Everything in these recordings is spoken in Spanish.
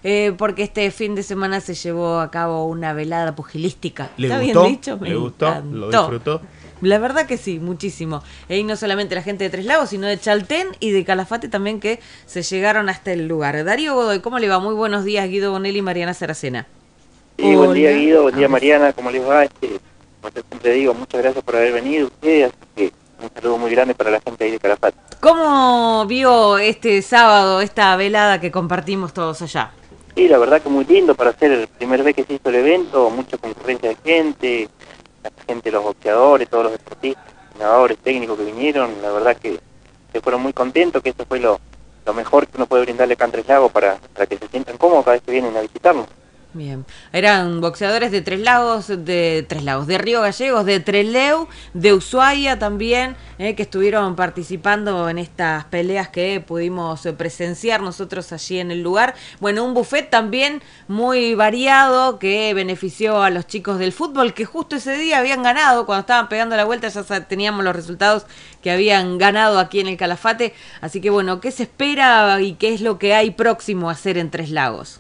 porque este fin de semana se llevó a cabo una velada pugilística. ¿Le ¿Está gustó? bien dicho? ¿Le gustó? ¿Lo disfrutó? La verdad que sí, muchísimo. Y no solamente la gente de Tres Lagos, sino de Chaltén y de Calafate también, que se llegaron hasta el lugar. Darío Godoy, ¿cómo le va? Muy buenos días, Guido Bonelli y Mariana Saracena. Sí, buen día, Hola. Guido, buen día, Ahora sí. Mariana, ¿cómo les va? Como yo siempre digo, muchas gracias por haber venido ustedes, así que un saludo muy grande para la gente ahí de Calafate. ¿Cómo vio este sábado esta velada que compartimos todos allá? Sí, la verdad que muy lindo para ser el primer vez que se hizo el evento, mucha concurrencia de gente, la gente, los boxeadores, todos los deportistas, entrenadores, técnicos que vinieron, la verdad que se fueron muy contentos, que esto fue lo mejor que uno puede brindarle acá en Tres Lagos para que se sientan cómodos cada vez que vienen a visitarnos. Bien, eran boxeadores de de Río Gallegos, de Trelew, de Ushuaia también, que estuvieron participando en estas peleas que pudimos presenciar nosotros allí en el lugar. Bueno, un buffet también muy variado que benefició a los chicos del fútbol, que justo ese día habían ganado, cuando estaban pegando la vuelta ya teníamos los resultados que habían ganado aquí en el Calafate. Así que bueno, ¿qué se espera y qué es lo que hay próximo a hacer en Tres Lagos?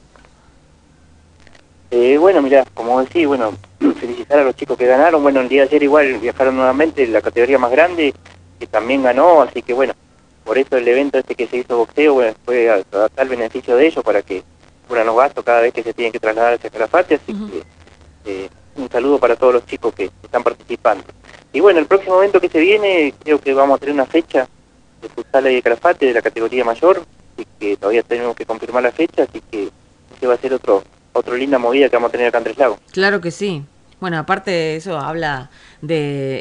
Bueno, mirá, como decís, bueno, felicitar a los chicos que ganaron. Bueno, el día de ayer igual viajaron nuevamente en la categoría más grande, que también ganó, así que bueno, por eso el evento este que se hizo boxeo, bueno, fue a tal beneficio de ellos para que cubran los gastos cada vez que se tienen que trasladar hacia Calafate, así que un saludo para todos los chicos que están participando. Y bueno, el próximo evento que se viene, creo que vamos a tener una fecha de futsal ahí de Calafate, de la categoría mayor, así que todavía tenemos que confirmar la fecha, así que ese va a ser otra linda movida que vamos a tener acá en Tres Lagos. Claro que sí. Bueno, aparte eso habla de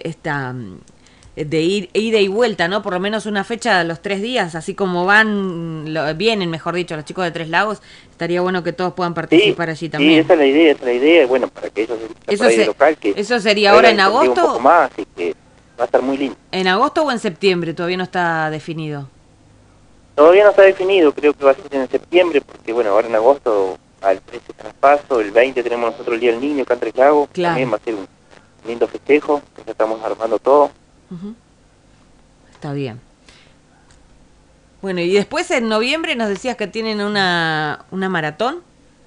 de ida y vuelta, ¿no? Por lo menos una fecha de los 3 días, así como vienen, mejor dicho, los chicos de Tres Lagos, estaría bueno que todos puedan participar allí también. Sí, esa es la idea, bueno, para que ellos estén por ahí de local, que ¿eso sería ahora en agosto? Un poco más, así que va a estar muy lindo. ¿En agosto o en septiembre? Todavía no está definido. Todavía no está definido, creo que va a ser en septiembre, porque bueno, ahora en agosto al 13 traspaso, el 20 tenemos nosotros el Día del Niño acá en Tres Lagos, claro. También va a ser un lindo festejo, que ya estamos armando todo. Está bien. Bueno, y después en noviembre nos decías que tienen una maratón.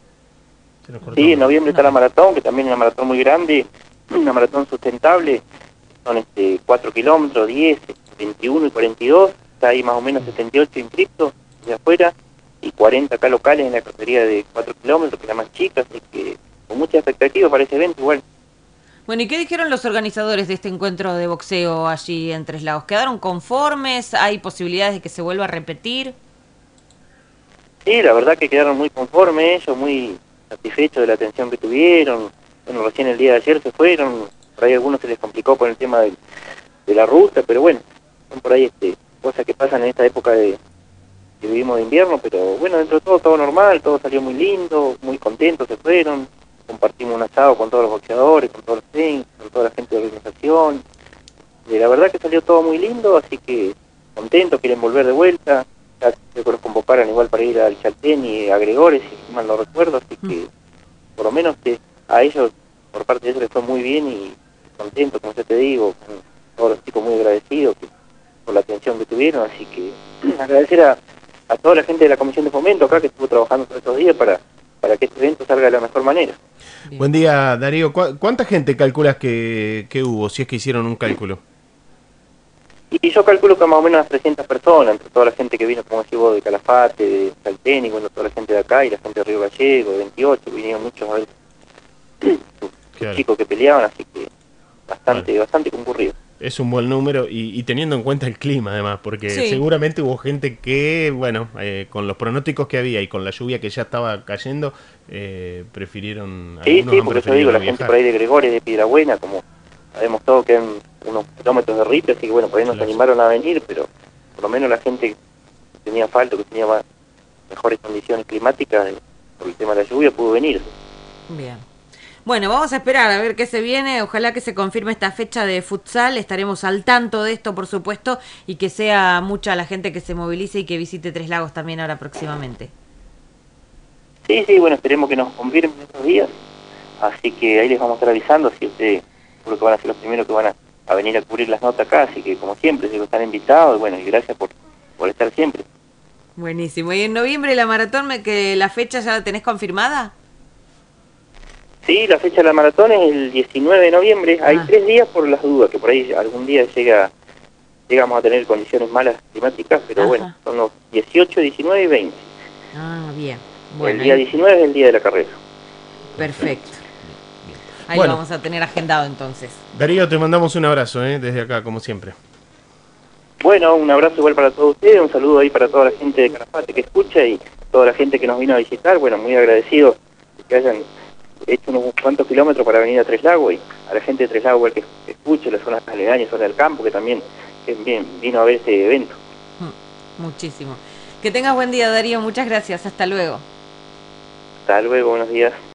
Sí, en noviembre está la maratón, que también es una maratón muy grande, una maratón sustentable, son 4 kilómetros, 10, 21 y 42, está ahí más o menos 78 inscriptos de afuera, y 40 acá locales en la categoría de 4 kilómetros, que es la más chica, así que con mucha expectativa para ese evento igual. Bueno, ¿y qué dijeron los organizadores de este encuentro de boxeo allí en Tres Lagos? ¿Quedaron conformes? ¿Hay posibilidades de que se vuelva a repetir? Sí, la verdad que quedaron muy conformes ellos, muy satisfechos de la atención que tuvieron. Bueno, recién el día de ayer se fueron, por ahí a algunos se les complicó con el tema de la ruta, pero bueno, son por ahí cosas que pasan en esta época que vivimos de invierno, pero bueno, dentro de todo normal, todo salió muy lindo, muy contentos se fueron, compartimos un asado con todos los boxeadores, con todos los técnicos, con toda la gente de organización, y la verdad que salió todo muy lindo, así que contentos, quieren volver de vuelta, ya creo que los convocaron igual para ir al Chaltén y a Gregores, si mal no recuerdo, así que por lo menos a ellos, por parte de ellos les fue muy bien y contentos, como yo te digo, con todos los chicos muy agradecidos por la atención que tuvieron, así que agradecer a toda la gente de la Comisión de Fomento acá que estuvo trabajando todos estos días para que este evento salga de la mejor manera. Bien. Buen día, Darío. ¿Cuánta gente calculas que hubo, si es que hicieron un cálculo? Y yo calculo que más o menos unas 300 personas, entre toda la gente que vino, como decís vos, de Calafate, de Chaltén, y bueno, toda la gente de acá, y la gente de Río Gallegos, de 28, vinieron muchos a ver sus chicos que peleaban, así que bastante concurrido. Es un buen número y teniendo en cuenta el clima además, porque seguramente hubo gente que, bueno, con los pronósticos que había y con la lluvia que ya estaba cayendo, prefirieron... Sí, por eso digo, la gente por ahí de Gregores, de Piedrabuena, como sabemos todos que en unos kilómetros de Ripio, así que bueno, por ahí nos animaron a venir, pero por lo menos la gente que tenía asfalto, que tenía mejores condiciones climáticas, por el tema de la lluvia, pudo venir. Bien. Bueno, vamos a esperar a ver qué se viene, ojalá que se confirme esta fecha de futsal, estaremos al tanto de esto, por supuesto, y que sea mucha la gente que se movilice y que visite Tres Lagos también ahora próximamente. Sí, bueno, esperemos que nos confirmen estos días, así que ahí les vamos a estar avisando, si ustedes creo que van a ser los primeros que van a venir a cubrir las notas acá, así que como siempre, si están invitados, y bueno, y gracias por estar siempre. Buenísimo. ¿Y en noviembre la maratón, que la fecha ya la tenés confirmada? Sí, la fecha de la maratón es el 19 de noviembre. Hay 3 días por las dudas, que por ahí algún día llegamos a tener condiciones malas climáticas, pero bueno, son los 18, 19 y 20. Ah, bien. Bueno, el día 19 es el día de la carrera. Perfecto. Ahí bueno, lo vamos a tener agendado entonces. Darío, te mandamos un abrazo, desde acá, como siempre. Bueno, un abrazo igual para todos ustedes, un saludo ahí para toda la gente de Calafate que escucha y toda la gente que nos vino a visitar. Bueno, muy agradecido que hayan hecho unos cuantos kilómetros para venir a Tres Lagos, y a la gente de Tres Lagos que escuche, las zonas aledañas, zona del campo, que también vino a ver este evento. Muchísimo. Que tengas buen día, Darío. Muchas gracias. Hasta luego. Hasta luego, buenos días.